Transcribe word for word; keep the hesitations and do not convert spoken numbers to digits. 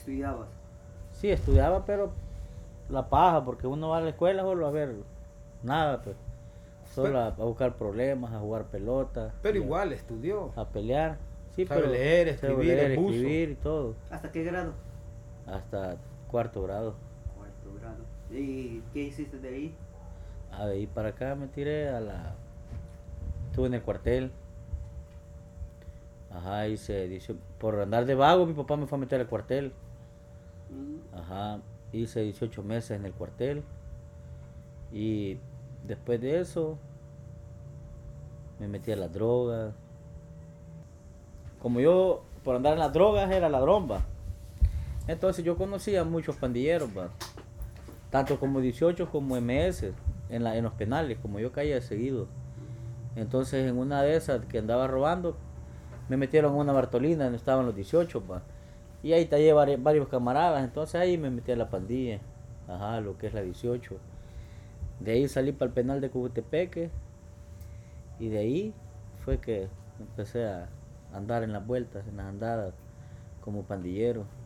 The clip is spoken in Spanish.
¿Estudiabas? Sí, estudiaba, pero la paja, porque uno va a la escuela solo a ver nada, pues. Solo Pero, a, a buscar problemas, a jugar pelota pero y a, igual estudió. a pelear. Sí, Sabe pero leer, sé escribir, leer, es buzo. escribir y todo. ¿Hasta qué grado? Hasta cuarto grado. Cuarto grado. ¿Y qué hiciste de ahí? Ah, de ahí para acá me tiré a la... Estuve en el cuartel. Ajá, hice dieciocho... Por andar de vago, mi papá me fue a meter al cuartel. Mm. Ajá, hice dieciocho meses en el cuartel. Y después de eso, me metí a las drogas. Como yo, por andar en las drogas, era ladrón, va. Entonces yo conocía a muchos pandilleros, va. Tanto como dieciocho como M S en, la, en los penales, como yo caía de seguido. Entonces en una de esas que andaba robando, me metieron a una Bartolina donde estaban los dieciocho, va. Y ahí tallé vari- varios camaradas, entonces ahí me metí a la pandilla. Ajá, lo que es la dieciocho. De ahí salí para el penal de Cubutepeque y de ahí fue que empecé a andar en las vueltas, en las andadas como pandillero.